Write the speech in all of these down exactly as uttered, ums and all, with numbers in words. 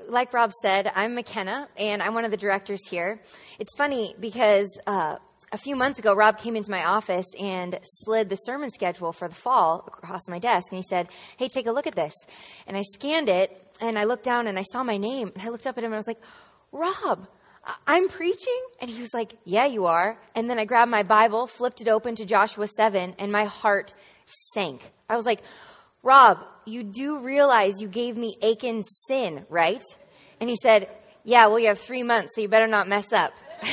like Rob said, I'm McKenna, and I'm one of the directors here. It's funny because uh, a few months ago, Rob came into my office and slid the sermon schedule for the fall across my desk, and he said, hey, take a look at this. And I scanned it, and I looked down, and I saw my name, and I looked up at him, and I was like, Rob, I'm preaching? And he was like, yeah, you are. And then I grabbed my Bible, flipped it open to Joshua seven, and my heart sank. I was like, Rob, you do realize you gave me Achan's sin, right? And he said, yeah, well, you have three months, so you better not mess up.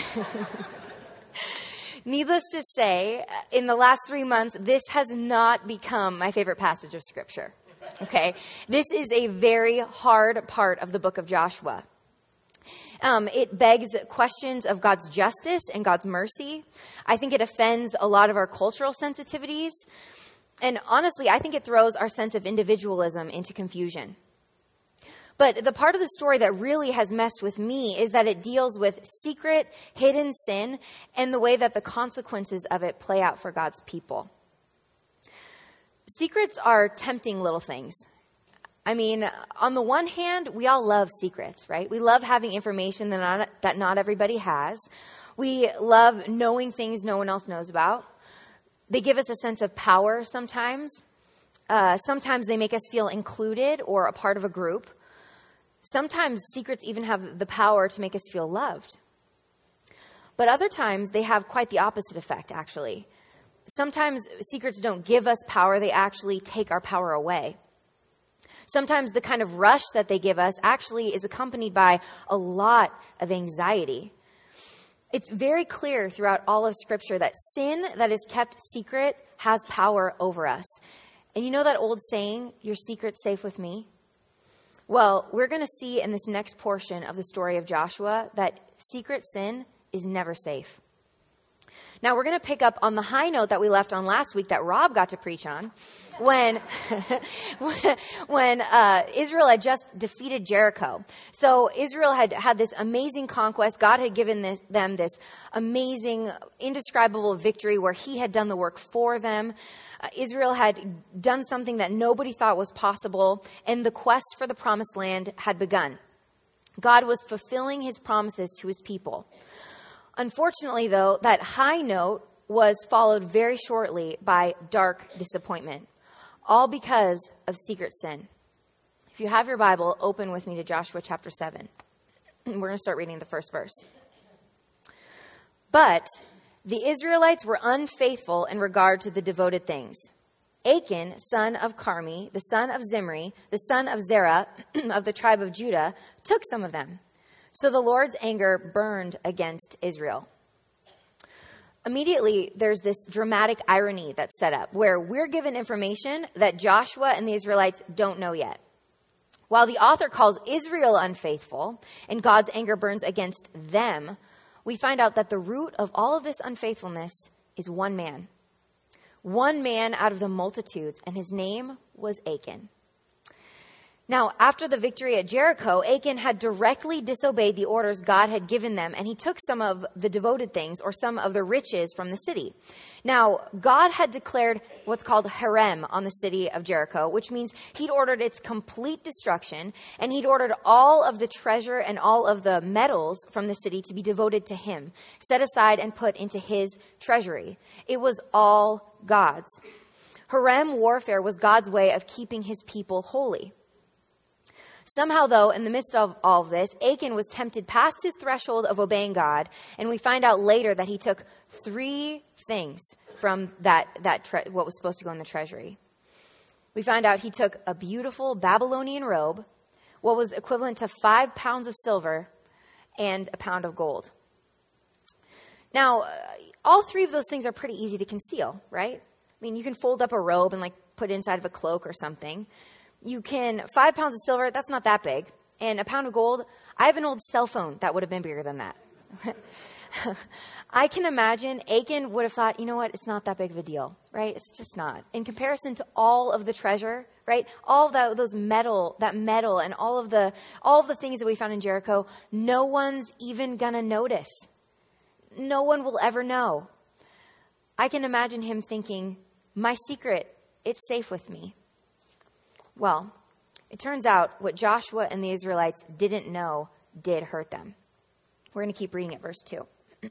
Needless to say, in the last three months, this has not become my favorite passage of Scripture. Okay? This is a very hard part of the book of Joshua. Um, it begs questions of God's justice and God's mercy. I think it offends a lot of our cultural sensitivities. And honestly, I think it throws our sense of individualism into confusion. But the part of the story that really has messed with me is that it deals with secret, hidden sin and the way that the consequences of it play out for God's people. Secrets are tempting little things. I mean, on the one hand, we all love secrets, right? We love having information that not, that not everybody has. We love knowing things no one else knows about. They give us a sense of power sometimes. Uh, sometimes they make us feel included or a part of a group. Sometimes secrets even have the power to make us feel loved. But other times they have quite the opposite effect, actually. Sometimes secrets don't give us power, they actually take our power away. Sometimes the kind of rush that they give us actually is accompanied by a lot of anxiety. It's very clear throughout all of Scripture that sin that is kept secret has power over us. And you know that old saying, your secret's safe with me? Well, we're going to see in this next portion of the story of Joshua that secret sin is never safe. Now, we're going to pick up on the high note that we left on last week that Rob got to preach on when when uh, Israel had just defeated Jericho. So Israel had had this amazing conquest. God had given this, them this amazing, indescribable victory where he had done the work for them. Uh, Israel had done something that nobody thought was possible, and the quest for the promised land had begun. God was fulfilling his promises to his people. Unfortunately, though, that high note was followed very shortly by dark disappointment, all because of secret sin. If you have your Bible, open with me to Joshua chapter seven. We're going to start reading the first verse. But the Israelites were unfaithful in regard to the devoted things. Achan, son of Carmi, the son of Zimri, the son of Zerah of the tribe of Judah, took some of them. So the Lord's anger burned against Israel. Immediately, there's this dramatic irony that's set up where we're given information that Joshua and the Israelites don't know yet. While the author calls Israel unfaithful and God's anger burns against them, we find out that the root of all of this unfaithfulness is one man. One man out of the multitudes, and his name was Achan. Now, after the victory at Jericho, Achan had directly disobeyed the orders God had given them, and he took some of the devoted things or some of the riches from the city. Now, God had declared what's called herem on the city of Jericho, which means he'd ordered its complete destruction, and he'd ordered all of the treasure and all of the metals from the city to be devoted to him, set aside and put into his treasury. It was all God's. Herem warfare was God's way of keeping his people holy. Somehow, though, in the midst of all of this, Achan was tempted past his threshold of obeying God, and we find out later that he took three things from that, that tre- what was supposed to go in the treasury. We find out he took a beautiful Babylonian robe, what was equivalent to five pounds of silver, and a pound of gold. Now, uh, all three of those things are pretty easy to conceal, right? I mean, you can fold up a robe and like put it inside of a cloak or something. You can, five pounds of silver, that's not that big. And a pound of gold, I have an old cell phone that would have been bigger than that. I can imagine Achan would have thought, you know what, it's not that big of a deal, right? It's just not. In comparison to all of the treasure, right? All of that, those metal, that metal and all of the, all of the things that we found in Jericho, no one's even gonna notice. No one will ever know. I can imagine him thinking, my secret, it's safe with me. Well, It turns out what Joshua and the Israelites didn't know did hurt them. We're going to keep reading at verse two.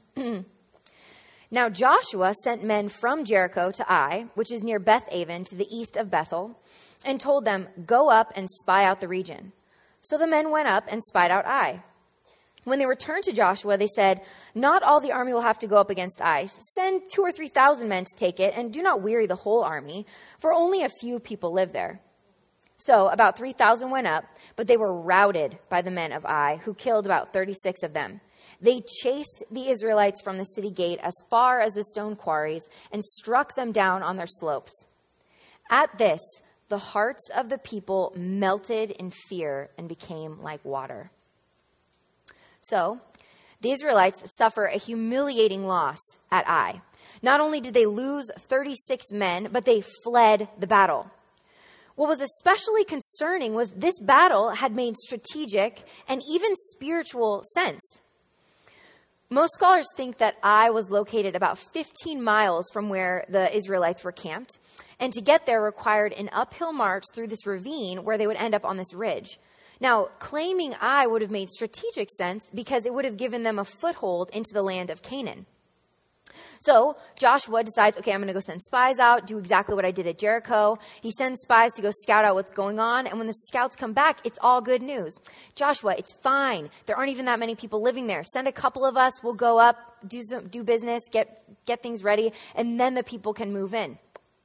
Now Joshua sent men from Jericho to Ai, which is near Beth-aven to the east of Bethel, and told them, "Go up and spy out the region." So the men went up and spied out Ai. When they returned to Joshua, they said, "Not all the army will have to go up against Ai. Send two or three thousand men to take it, and do not weary the whole army, for only a few people live there." So about three thousand went up, but they were routed by the men of Ai, who killed about thirty-six of them. They chased the Israelites from the city gate as far as the stone quarries and struck them down on their slopes. At this, the hearts of the people melted in fear and became like water. So, the Israelites suffer a humiliating loss at Ai. Not only did they lose thirty-six men, but they fled the battle. What was especially concerning was this battle had made strategic and even spiritual sense. Most scholars think that Ai was located about fifteen miles from where the Israelites were camped, and to get there required an uphill march through this ravine where they would end up on this ridge. Now, claiming Ai would have made strategic sense because it would have given them a foothold into the land of Canaan. So Joshua decides, okay, I'm going to go send spies out, do exactly what I did at Jericho. He sends spies to go scout out what's going on. And when the scouts come back, it's all good news. Joshua, it's fine. There aren't even that many people living there. Send a couple of us. We'll go up, do some, do business, get, get things ready, and then the people can move in.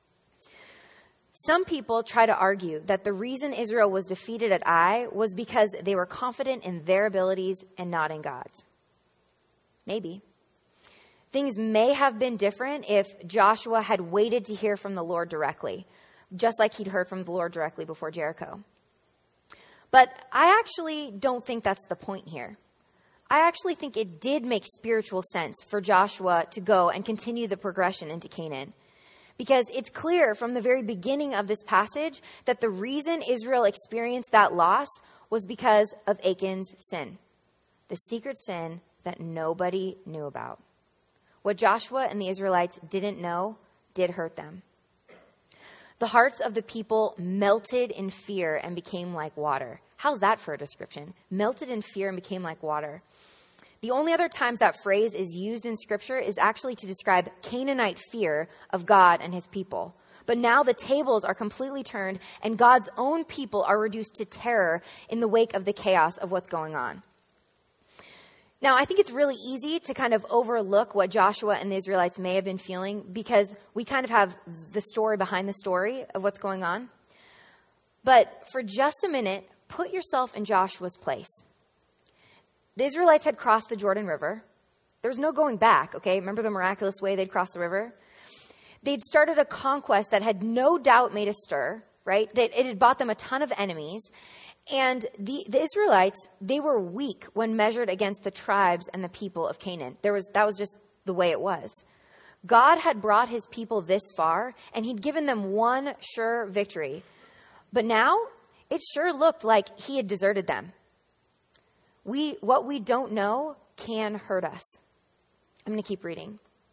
Some people try to argue that the reason Israel was defeated at Ai was because they were confident in their abilities and not in God's. Maybe. Things may have been different if Joshua had waited to hear from the Lord directly, just like he'd heard from the Lord directly before Jericho. But I actually don't think that's the point here. I actually think it did make spiritual sense for Joshua to go and continue the progression into Canaan. Because it's clear from the very beginning of this passage that the reason Israel experienced that loss was because of Achan's sin, the secret sin that nobody knew about. What Joshua and the Israelites didn't know did hurt them. The hearts of the people melted in fear and became like water. How's that for a description? Melted in fear and became like water. The only other times that phrase is used in Scripture is actually to describe Canaanite fear of God and his people. But now the tables are completely turned and God's own people are reduced to terror in the wake of the chaos of what's going on. Now, I think it's really easy to kind of overlook what Joshua and the Israelites may have been feeling because we kind of have the story behind the story of what's going on. But for just a minute, put yourself in Joshua's place. The Israelites had crossed the Jordan River. There was no going back, okay? Remember the miraculous way they'd crossed the river? They'd started a conquest that had no doubt made a stir, right? That it had bought them a ton of enemies. And the, the Israelites, they were weak when measured against the tribes and the people of Canaan. There was that was just the way it was. God had brought his people this far, and he'd given them one sure victory. But now, it sure looked like he had deserted them. We what we don't know can hurt us. I'm going to keep reading.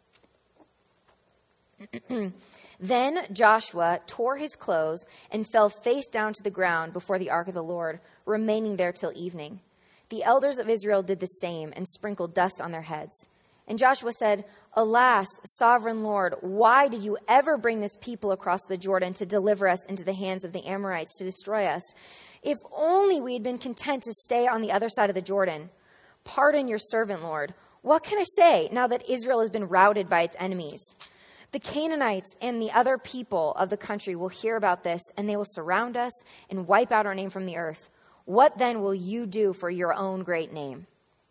Then Joshua tore his clothes and fell face down to the ground before the ark of the Lord, remaining there till evening. The elders of Israel did the same and sprinkled dust on their heads. And Joshua said, "Alas, sovereign Lord, why did you ever bring this people across the Jordan to deliver us into the hands of the Amorites to destroy us? If only we had been content to stay on the other side of the Jordan. Pardon your servant, Lord. What can I say now that Israel has been routed by its enemies? The Canaanites and the other people of the country will hear about this, and they will surround us and wipe out our name from the earth. What then will you do for your own great name?"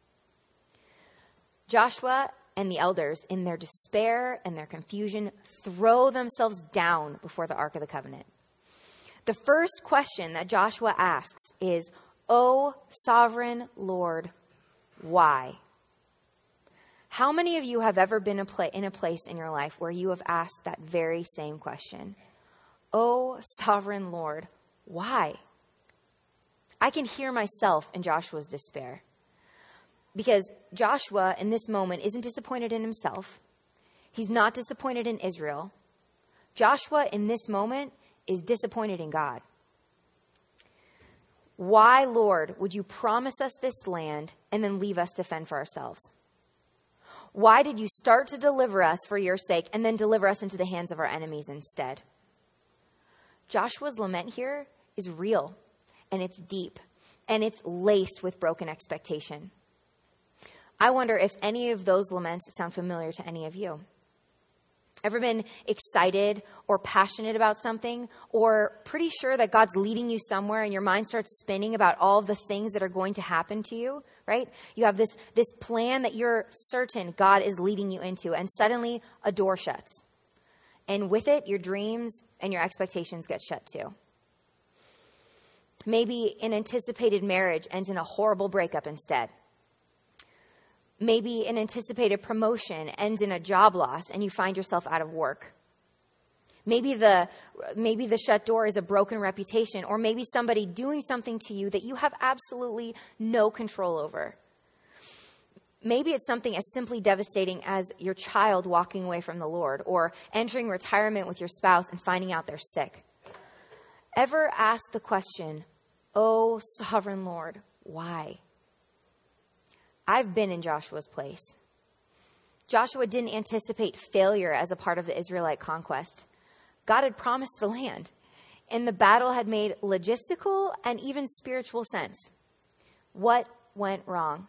Joshua and the elders, in their despair and their confusion, throw themselves down before the Ark of the Covenant. The first question that Joshua asks is, "O sovereign Lord, why?" How many of you have ever been a pla- in a place in your life where you have asked that very same question? "O sovereign Lord, why?" I can hear myself in Joshua's despair. Because Joshua, in this moment, isn't disappointed in himself. He's not disappointed in Israel. Joshua, in this moment, is disappointed in God. Why, Lord, would you promise us this land and then leave us to fend for ourselves? Why did you start to deliver us for your sake and then deliver us into the hands of our enemies instead? Joshua's lament here is real, and it's deep, and it's laced with broken expectation. I wonder if any of those laments sound familiar to any of you. Ever been excited or passionate about something, or pretty sure that God's leading you somewhere and your mind starts spinning about all the things that are going to happen to you, right? You have this, this plan that you're certain God is leading you into, and suddenly a door shuts. And with it, your dreams and your expectations get shut too. Maybe an anticipated marriage ends in a horrible breakup instead. Maybe an anticipated promotion ends in a job loss and you find yourself out of work. Maybe the maybe the shut door is a broken reputation, or maybe somebody doing something to you that you have absolutely no control over. Maybe it's something as simply devastating as your child walking away from the Lord, or entering retirement with your spouse and finding out they're sick. Ever ask the question, "Oh, sovereign Lord, why?" I've been in Joshua's place. Joshua didn't anticipate failure as a part of the Israelite conquest. God had promised the land, and the battle had made logistical and even spiritual sense. What went wrong?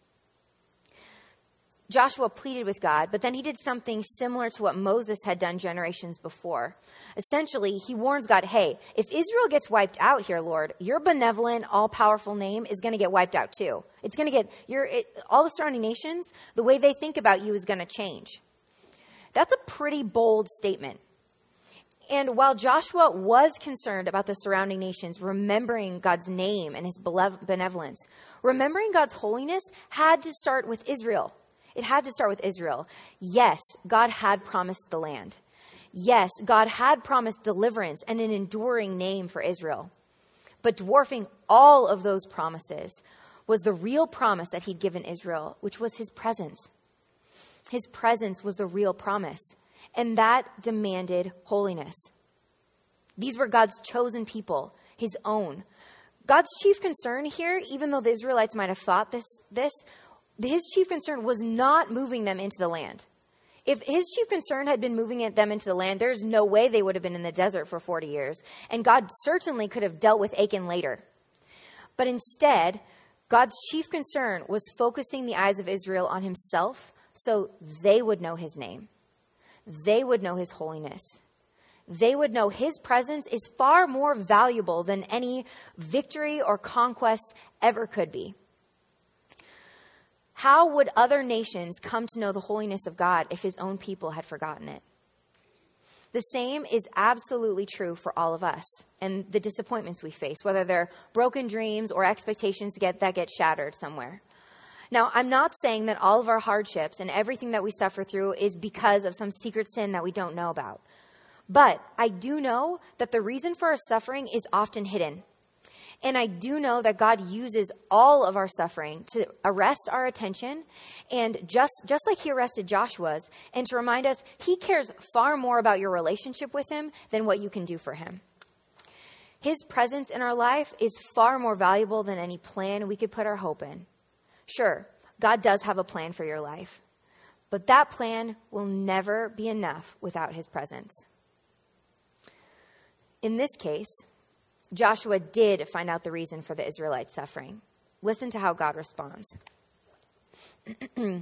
Joshua pleaded with God, but then he did something similar to what Moses had done generations before. Essentially, he warns God, hey, if Israel gets wiped out here, Lord, your benevolent, all-powerful name is going to get wiped out too. It's going to get, your it, all the surrounding nations, the way they think about you is going to change. That's a pretty bold statement. And while Joshua was concerned about the surrounding nations remembering God's name and his benevolence, remembering God's holiness had to start with Israel. It had to start with Israel. Yes, God had promised the land. Yes, God had promised deliverance and an enduring name for Israel. But dwarfing all of those promises was the real promise that he'd given Israel, which was his presence. His presence was the real promise, and that demanded holiness. These were God's chosen people, his own. God's chief concern here, even though the Israelites might have thought this, this, his chief concern was not moving them into the land. If his chief concern had been moving them into the land, there's no way they would have been in the desert for forty years. And God certainly could have dealt with Achan later. But instead, God's chief concern was focusing the eyes of Israel on himself so they would know his name. They would know his holiness. They would know his presence is far more valuable than any victory or conquest ever could be. How would other nations come to know the holiness of God if his own people had forgotten it? The same is absolutely true for all of us and the disappointments we face, whether they're broken dreams or expectations to get, that get shattered somewhere. Now, I'm not saying that all of our hardships and everything that we suffer through is because of some secret sin that we don't know about. But I do know that the reason for our suffering is often hidden. And I do know that God uses all of our suffering to arrest our attention, and just, just like he arrested Joshua's, and to remind us he cares far more about your relationship with him than what you can do for him. His presence in our life is far more valuable than any plan we could put our hope in. Sure, God does have a plan for your life, but that plan will never be enough without his presence. In this case, Joshua did find out the reason for the Israelites' suffering. Listen to how God responds. The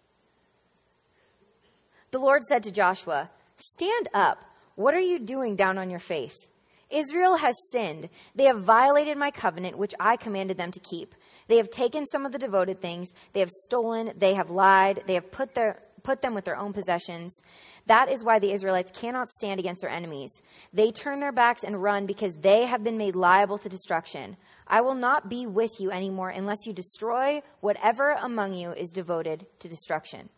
Lord said to Joshua, "Stand up. What are you doing down on your face? Israel has sinned. They have violated my covenant, which I commanded them to keep. They have taken some of the devoted things. They have stolen. They have lied. They have put their put them with their own possessions. That is why the Israelites cannot stand against their enemies. They turn their backs and run because they have been made liable to destruction. I will not be with you anymore unless you destroy whatever among you is devoted to destruction."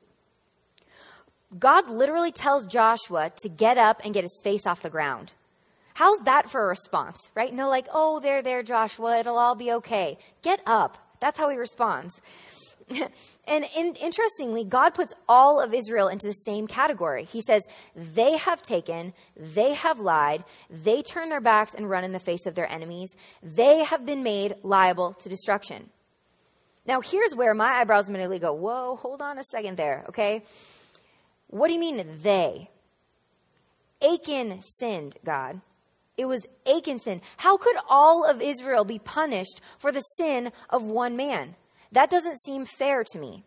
God literally tells Joshua to get up and get his face off the ground. How's that for a response, right? No, like, oh, there, there, Joshua, it'll all be okay. Get up. That's how he responds. and in, interestingly, God puts all of Israel into the same category. He says, they have taken, they have lied, they turn their backs and run in the face of their enemies. They have been made liable to destruction. Now, here's where my eyebrows immediately go, whoa, hold on a second there, okay? What do you mean they? Achan sinned, God. It was Achan's sin. How could all of Israel be punished for the sin of one man? That doesn't seem fair to me.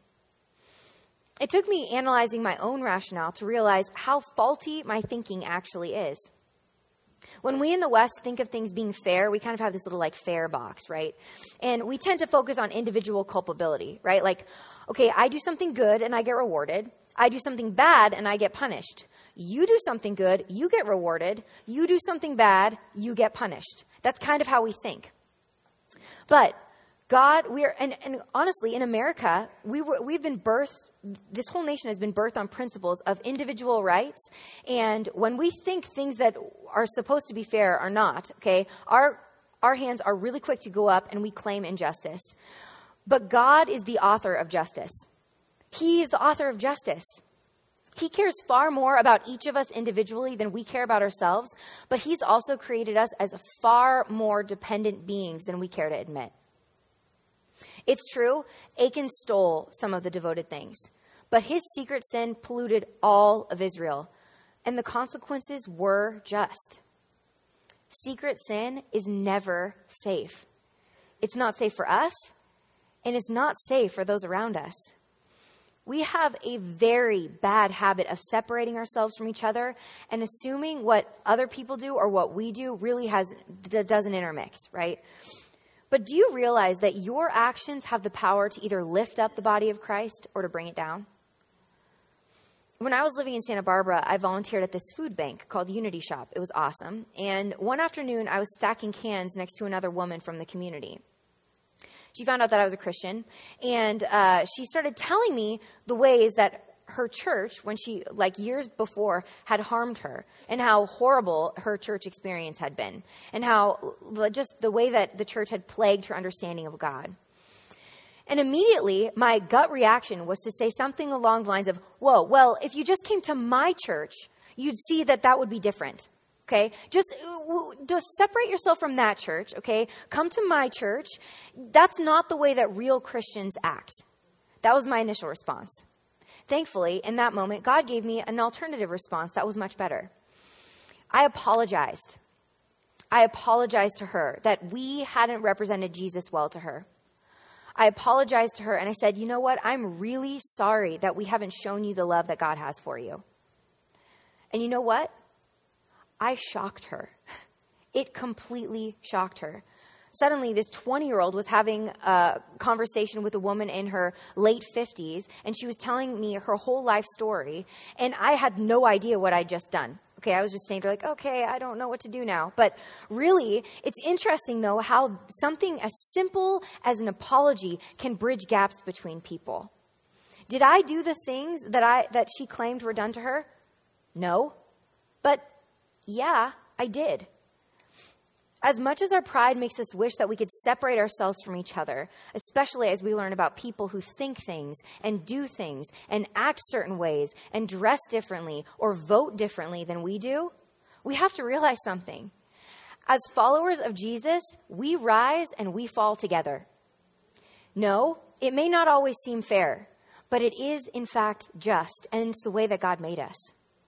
It took me analyzing my own rationale to realize how faulty my thinking actually is. When we in the West think of things being fair, we kind of have this little like fair box, right? And we tend to focus on individual culpability, right? Like, okay, I do something good and I get rewarded. I do something bad and I get punished. You do something good, you get rewarded. You do something bad, you get punished. That's kind of how we think. But God, we're, and, and honestly, in America, we were, we've been birthed, this whole nation has been birthed on principles of individual rights. And when we think things that are supposed to be fair are not, okay, our, our hands are really quick to go up and we claim injustice. But God is the author of justice. He is the author of justice. He cares far more about each of us individually than we care about ourselves, but he's also created us as far more dependent beings than we care to admit. It's true, Achan stole some of the devoted things, but his secret sin polluted all of Israel, and the consequences were just. Secret sin is never safe. It's not safe for us, and it's not safe for those around us. We have a very bad habit of separating ourselves from each other and assuming what other people do or what we do really has doesn't intermix, right? But do you realize that your actions have the power to either lift up the body of Christ or to bring it down? When I was living in Santa Barbara, I volunteered at this food bank called Unity Shop. It was awesome. And one afternoon, I was stacking cans next to another woman from the community. She found out that I was a Christian, and uh, she started telling me the ways that her church, when she, like years before, had harmed her, and how horrible her church experience had been, and how just the way that the church had plagued her understanding of God. And immediately, my gut reaction was to say something along the lines of, whoa, well, if you just came to my church, you'd see that that would be different. Okay, just, just separate yourself from that church, okay? Come to my church. That's not the way that real Christians act. That was my initial response. Thankfully, in that moment, God gave me an alternative response that was much better. I apologized. I apologized to her that we hadn't represented Jesus well to her. I apologized to her and I said, you know what? I'm really sorry that we haven't shown you the love that God has for you. And you know what? I shocked her. It completely shocked her. Suddenly, this twenty-year-old was having a conversation with a woman in her late fifties, and she was telling me her whole life story, and I had no idea what I'd just done. Okay, I was just saying, they're like, okay, I don't know what to do now. But really, it's interesting, though, how something as simple as an apology can bridge gaps between people. Did I do the things that I that she claimed were done to her? No. But yeah, I did. As much as our pride makes us wish that we could separate ourselves from each other, especially as we learn about people who think things and do things and act certain ways and dress differently or vote differently than we do, we have to realize something. As followers of Jesus, we rise and we fall together. No, it may not always seem fair, but it is in fact just, and it's the way that God made us.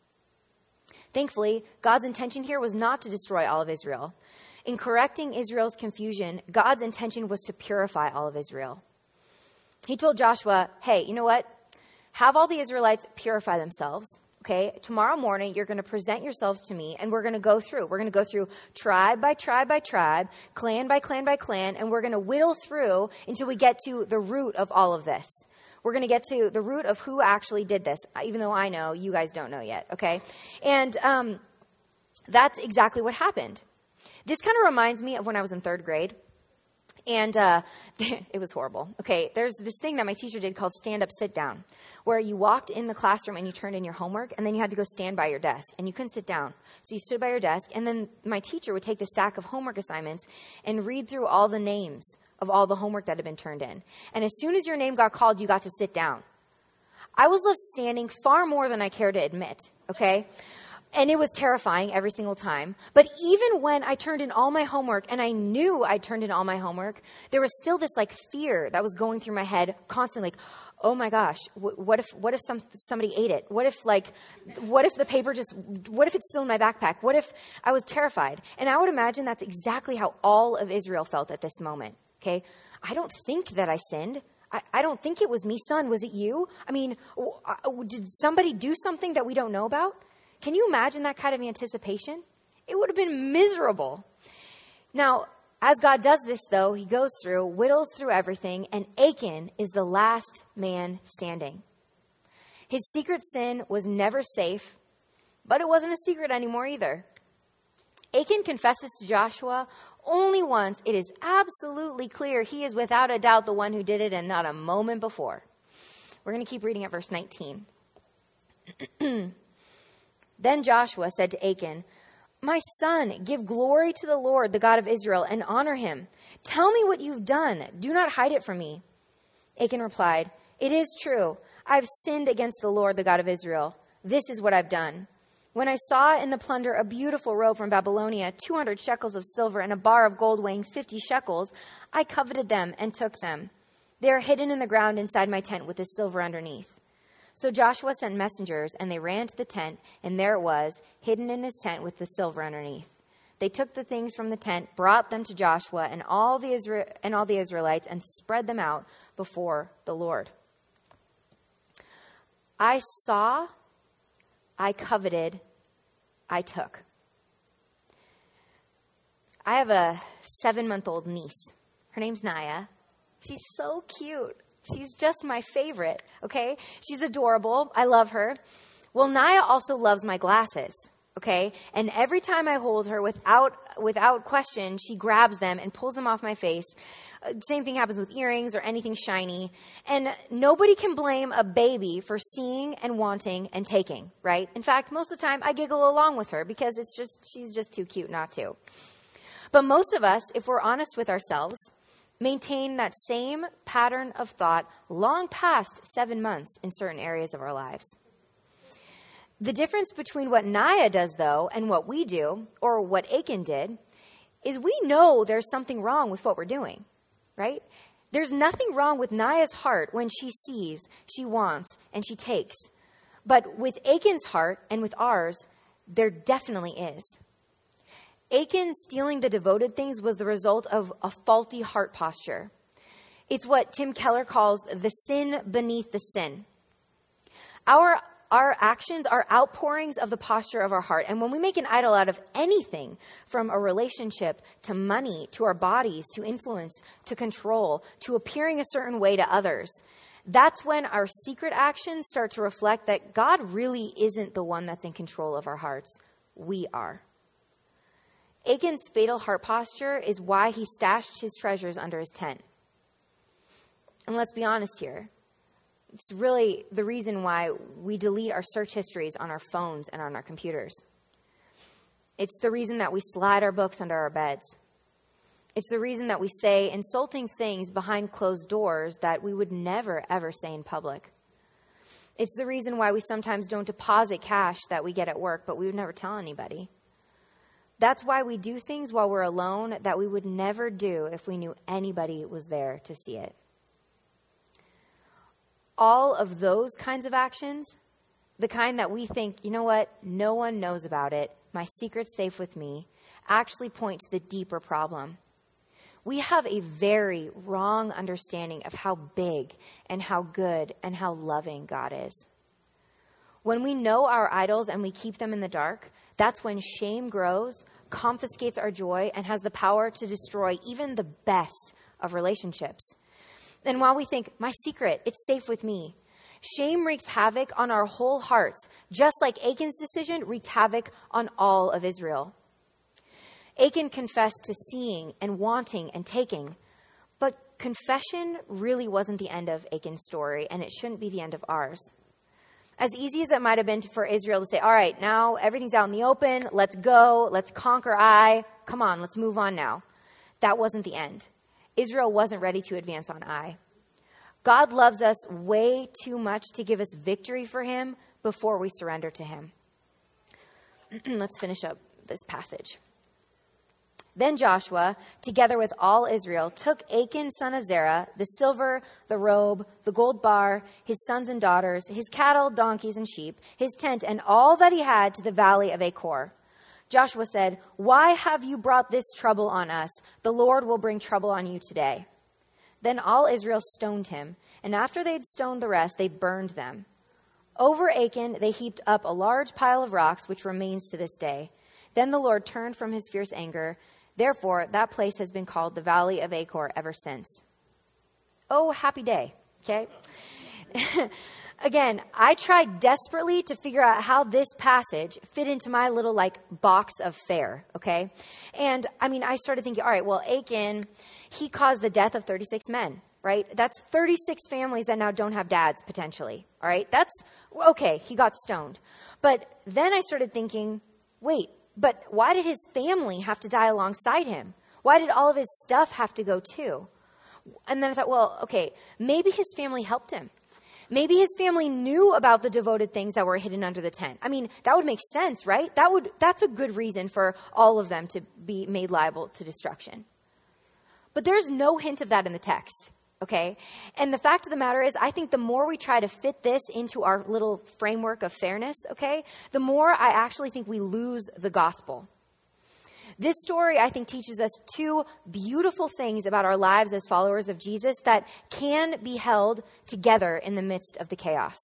Thankfully, God's intention here was not to destroy all of Israel. In correcting Israel's confusion, God's intention was to purify all of Israel. He told Joshua, hey, you know what? Have all the Israelites purify themselves. Okay, tomorrow morning, you're going to present yourselves to me, and we're going to go through. We're going to go through tribe by tribe by tribe, clan by clan by clan, and we're going to whittle through until we get to the root of all of this. We're going to get to the root of who actually did this, even though I know, you guys don't know yet, okay? And um, that's exactly what happened. This kind of reminds me of when I was in third grade, and uh, it was horrible. Okay, there's this thing that my teacher did called stand-up, sit-down, where you walked in the classroom and you turned in your homework, and then you had to go stand by your desk, and you couldn't sit down. So you stood by your desk, and then my teacher would take the stack of homework assignments and read through all the names of all the homework that had been turned in. And as soon as your name got called, you got to sit down. I was left standing far more than I care to admit, okay? And it was terrifying every single time. But even when I turned in all my homework, and I knew I turned in all my homework, there was still this like fear that was going through my head constantly. Like, oh my gosh, wh- what if what if some somebody ate it? What if like, what if the paper just, what if it's still in my backpack? What if I was terrified? And I would imagine that's exactly how all of Israel felt at this moment, okay? I don't think that I sinned. I, I don't think it was me, son. Was it you? I mean, w- uh, did somebody do something that we don't know about? Can you imagine that kind of anticipation? It would have been miserable. Now, as God does this, though, he goes through, whittles through everything, and Achan is the last man standing. His secret sin was never safe, but it wasn't a secret anymore either. Achan confesses to Joshua only once. It is absolutely clear he is without a doubt the one who did it and not a moment before. We're going to keep reading at verse nineteen. Then Joshua said to Achan, my son, give glory to the Lord, the God of Israel, and honor him. Tell me what you've done. Do not hide it from me. Achan replied, it is true. I've sinned against the Lord, the God of Israel. This is what I've done. When I saw in the plunder a beautiful robe from Babylonia, two hundred shekels of silver, and a bar of gold weighing fifty shekels, I coveted them and took them. They are hidden in the ground inside my tent with the silver underneath. So Joshua sent messengers, and they ran to the tent, and there it was, hidden in his tent with the silver underneath. They took the things from the tent, brought them to Joshua and all the Isra- and all the Israelites, and spread them out before the Lord. I saw, I coveted, I took. I have a seven-month-old niece. Her name's Naya. She's so cute. She's just my favorite, okay? She's adorable. I love her. Well, Naya also loves my glasses, okay? And every time I hold her without without question, she grabs them and pulls them off my face. Uh, same thing happens with earrings or anything shiny. And nobody can blame a baby for seeing and wanting and taking, right? In fact, most of the time I giggle along with her because it's just she's just too cute not to. But most of us, if we're honest with ourselves, maintain that same pattern of thought long past seven months in certain areas of our lives. The difference between what Naya does, though, and what we do, or what Achan did, is we know there's something wrong with what we're doing, right? There's nothing wrong with Naya's heart when she sees, she wants, and she takes. But with Achan's heart and with ours, there definitely is. Achan stealing the devoted things was the result of a faulty heart posture. It's what Tim Keller calls the sin beneath the sin. Our, our actions are outpourings of the posture of our heart. And when we make an idol out of anything, from a relationship to money, to our bodies, to influence, to control, to appearing a certain way to others, that's when our secret actions start to reflect that God really isn't the one that's in control of our hearts. We are. Achan's fatal heart posture is why he stashed his treasures under his tent. And let's be honest here. It's really the reason why we delete our search histories on our phones and on our computers. It's the reason that we slide our books under our beds. It's the reason that we say insulting things behind closed doors that we would never, ever say in public. It's the reason why we sometimes don't deposit cash that we get at work, but we would never tell anybody. That's why we do things while we're alone that we would never do if we knew anybody was there to see it. All of those kinds of actions, the kind that we think, you know what, no one knows about it, my secret's safe with me, actually point to the deeper problem. We have a very wrong understanding of how big and how good and how loving God is. When we know our idols and we keep them in the dark, that's when shame grows, confiscates our joy, and has the power to destroy even the best of relationships. And while we think, my secret, it's safe with me, shame wreaks havoc on our whole hearts, just like Achan's decision wreaked havoc on all of Israel. Achan confessed to seeing and wanting and taking, but confession really wasn't the end of Achan's story, and it shouldn't be the end of ours. As easy as it might have been for Israel to say, all right, now everything's out in the open, let's go, let's conquer Ai, come on, let's move on now. That wasn't the end. Israel wasn't ready to advance on Ai. God loves us way too much to give us victory for him before we surrender to him. Let's finish up this passage. Then Joshua, together with all Israel, took Achan, son of Zerah, the silver, the robe, the gold bar, his sons and daughters, his cattle, donkeys, and sheep, his tent, and all that he had to the valley of Achor. Joshua said, "Why have you brought this trouble on us? The Lord will bring trouble on you today." Then all Israel stoned him, and after they'd stoned the rest, they burned them. Over Achan they heaped up a large pile of rocks, which remains to this day. Then the Lord turned from his fierce anger. Therefore, that place has been called the Valley of Achor ever since. Oh, happy day, okay? Again, I tried desperately to figure out how this passage fit into my little, like, box of fare, okay? And, I mean, I started thinking, all right, well, Achan, he caused the death of thirty-six men, right? That's thirty-six families that now don't have dads, potentially, all right? That's, okay, he got stoned. But then I started thinking, wait, but why did his family have to die alongside him? Why did all of his stuff have to go too? And then I thought, well, okay, maybe his family helped him. Maybe his family knew about the devoted things that were hidden under the tent. I mean, that would make sense, right? That would, that's a good reason for all of them to be made liable to destruction. But there's no hint of that in the text, okay? And the fact of the matter is, I think the more we try to fit this into our little framework of fairness, okay, the more I actually think we lose the gospel. This story, I think, teaches us two beautiful things about our lives as followers of Jesus that can be held together in the midst of the chaos.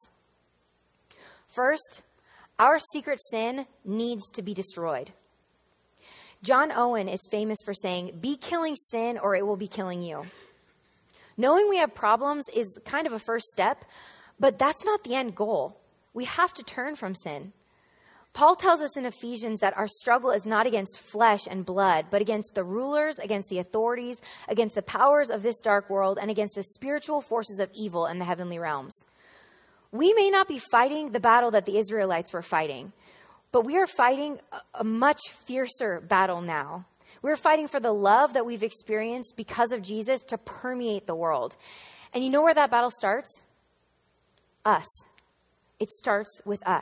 First, our secret sin needs to be destroyed. John Owen is famous for saying, "Be killing sin or it will be killing you." Knowing we have problems is kind of a first step, but that's not the end goal. We have to turn from sin. Paul tells us in Ephesians that our struggle is not against flesh and blood, but against the rulers, against the authorities, against the powers of this dark world, and against the spiritual forces of evil in the heavenly realms. We may not be fighting the battle that the Israelites were fighting, but we are fighting a much fiercer battle now. We're fighting for the love that we've experienced because of Jesus to permeate the world. And you know where that battle starts? Us. It starts with us.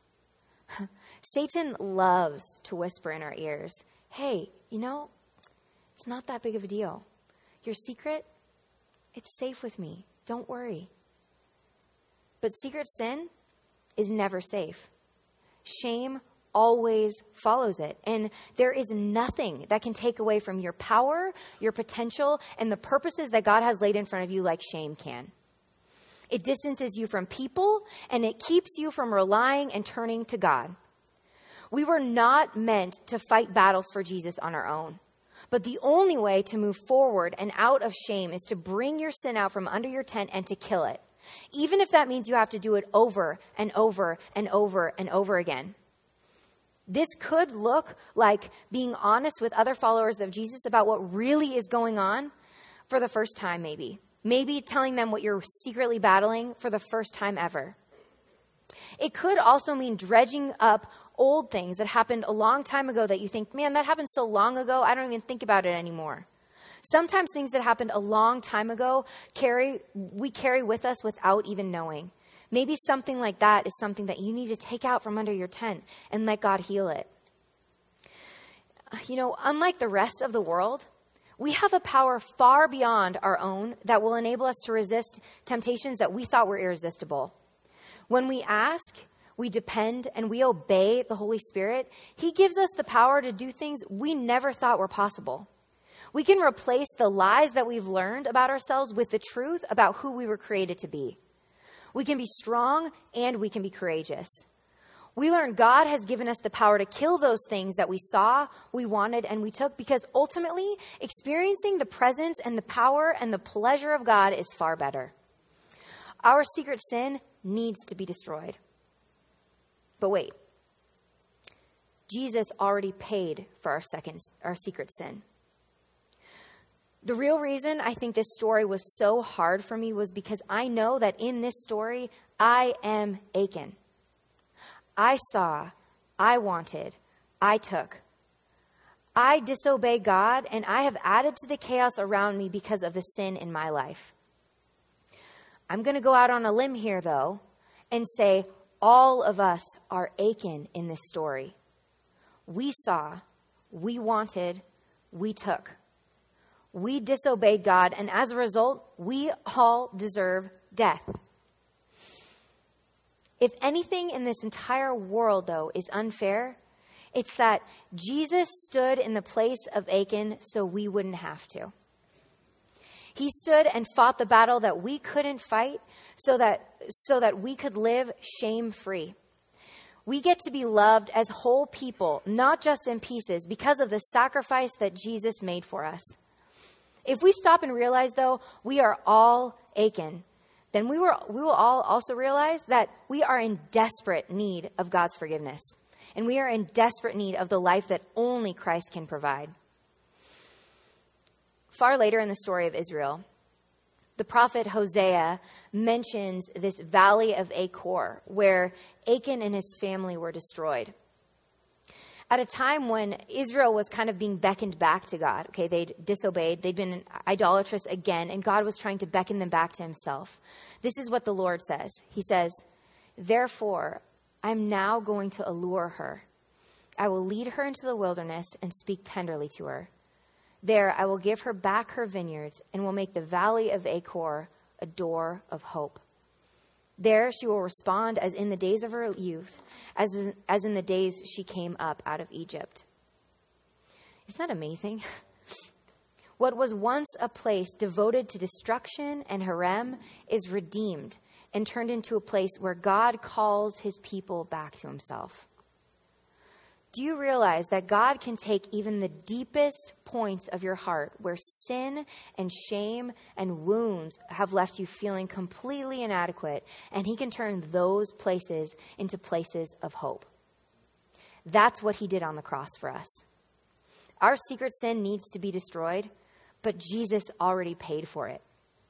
Satan loves to whisper in our ears, "Hey, you know, it's not that big of a deal. Your secret, it's safe with me. Don't worry." But secret sin is never safe. Shame always follows it. And there is nothing that can take away from your power, your potential, and the purposes that God has laid in front of you like shame can. It distances you from people, and it keeps you from relying and turning to God. We were not meant to fight battles for Jesus on our own. But the only way to move forward and out of shame is to bring your sin out from under your tent and to kill it. Even if that means you have to do it over and over and over and over again. This could look like being honest with other followers of Jesus about what really is going on for the first time, maybe. Maybe telling them what you're secretly battling for the first time ever. It could also mean dredging up old things that happened a long time ago that you think, man, that happened so long ago, I don't even think about it anymore. Sometimes things that happened a long time ago, carry we carry with us without even knowing. Maybe something like that is something that you need to take out from under your tent and let God heal it. You know, unlike the rest of the world, we have a power far beyond our own that will enable us to resist temptations that we thought were irresistible. When we ask, we depend, and we obey the Holy Spirit, He gives us the power to do things we never thought were possible. We can replace the lies that we've learned about ourselves with the truth about who we were created to be. We can be strong and we can be courageous. We learn God has given us the power to kill those things that we saw, we wanted, and we took, because ultimately, experiencing the presence and the power and the pleasure of God is far better. Our secret sin needs to be destroyed. But wait, Jesus already paid for our second, our secret sin. The real reason I think this story was so hard for me was because I know that in this story, I am Achan. I saw, I wanted, I took. I disobey God, and I have added to the chaos around me because of the sin in my life. I'm going to go out on a limb here, though, and say all of us are Achan in this story. We saw, we wanted, we took. We disobeyed God, and as a result, we all deserve death. If anything in this entire world, though, is unfair, it's that Jesus stood in the place of Achan so we wouldn't have to. He stood and fought the battle that we couldn't fight so that, so that we could live shame-free. We get to be loved as whole people, not just in pieces, because of the sacrifice that Jesus made for us. If we stop and realize, though, we are all Achan, then we, were, we will all also realize that we are in desperate need of God's forgiveness. And we are in desperate need of the life that only Christ can provide. Far later in the story of Israel, the prophet Hosea mentions this valley of Achor, where Achan and his family were destroyed. At a time when Israel was kind of being beckoned back to God. Okay, they'd disobeyed, they'd been idolatrous again, and God was trying to beckon them back to himself. This is what the Lord says. He says, "Therefore, I'm now going to allure her. I will lead her into the wilderness and speak tenderly to her. There I will give her back her vineyards and will make the valley of Achor a door of hope. There she will respond as in the days of her youth, as in, as in the days she came up out of Egypt." Isn't that amazing? What was once a place devoted to destruction and harem is redeemed and turned into a place where God calls his people back to himself. Do you realize that God can take even the deepest points of your heart where sin and shame and wounds have left you feeling completely inadequate, and he can turn those places into places of hope? That's what he did on the cross for us. Our secret sin needs to be destroyed, but Jesus already paid for it.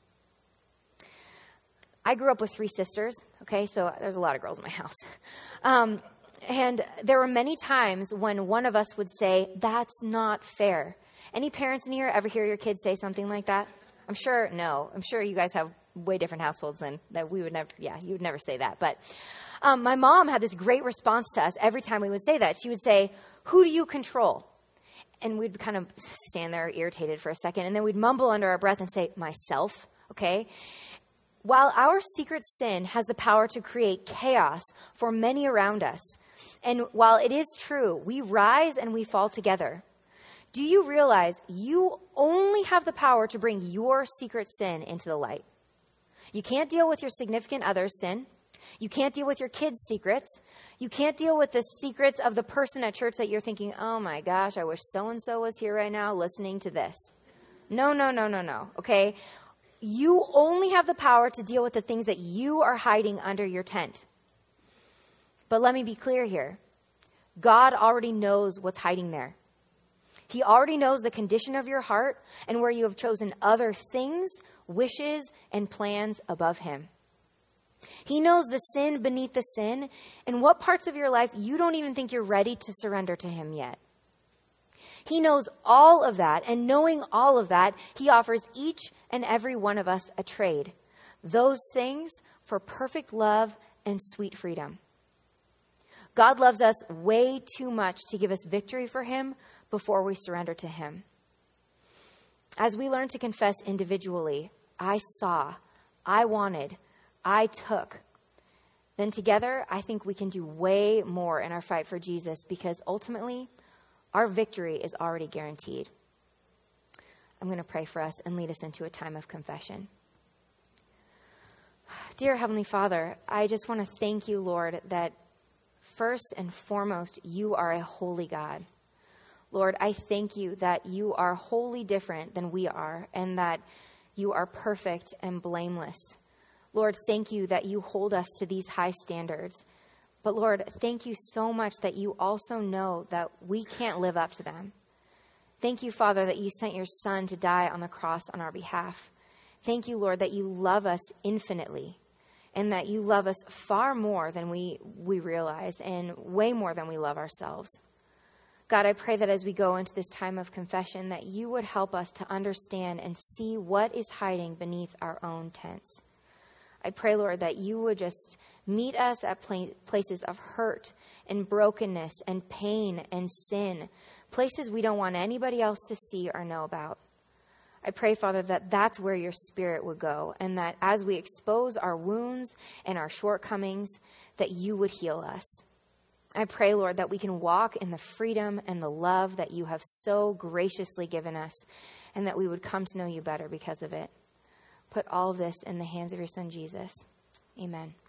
I grew up with three sisters, okay, so there's a lot of girls in my house. Um, and there were many times when one of us would say, "That's not fair." Any parents in here ever hear your kids say something like that? I'm sure, no. I'm sure you guys have way different households than that we would never, yeah, you would never say that. But um, my mom had this great response to us every time we would say that. She would say, "Who do you control?" And we'd kind of stand there irritated for a second, and then we'd mumble under our breath and say, "Myself," okay? While our secret sin has the power to create chaos for many around us, and while it is true, we rise and we fall together, do you realize you only have the power to bring your secret sin into the light? You can't deal with your significant other's sin. You can't deal with your kids' secrets. You can't deal with the secrets of the person at church that you're thinking, "Oh my gosh, I wish so-and-so was here right now listening to this." No, no, no, no, no, okay? You only have the power to deal with the things that you are hiding under your tent. But let me be clear here. God already knows what's hiding there. He already knows the condition of your heart and where you have chosen other things, wishes, and plans above him. He knows the sin beneath the sin and what parts of your life you don't even think you're ready to surrender to him yet. He knows all of that, and knowing all of that, he offers each and every one of us a trade. Those things for perfect love and sweet freedom. God loves us way too much to give us victory for him before we surrender to him. As we learn to confess individually, "I saw, I wanted, I took," then together I think we can do way more in our fight for Jesus, because ultimately our victory is already guaranteed. I'm going to pray for us and lead us into a time of confession. Dear Heavenly Father, I just want to thank you, Lord, that first and foremost, you are a holy God. Lord, I thank you that you are wholly different than we are, and that you are perfect and blameless. Lord, thank you that you hold us to these high standards. But Lord, thank you so much that you also know that we can't live up to them. Thank you, Father, that you sent your Son to die on the cross on our behalf. Thank you, Lord, that you love us infinitely, and that you love us far more than we, we realize, and way more than we love ourselves. God, I pray that as we go into this time of confession, that you would help us to understand and see what is hiding beneath our own tents. I pray, Lord, that you would just meet us at pla- places of hurt and brokenness and pain and sin, places we don't want anybody else to see or know about. I pray, Father, that that's where your Spirit would go, and that as we expose our wounds and our shortcomings, that you would heal us. I pray, Lord, that we can walk in the freedom and the love that you have so graciously given us, and that we would come to know you better because of it. Put all of this in the hands of your Son, Jesus. Amen.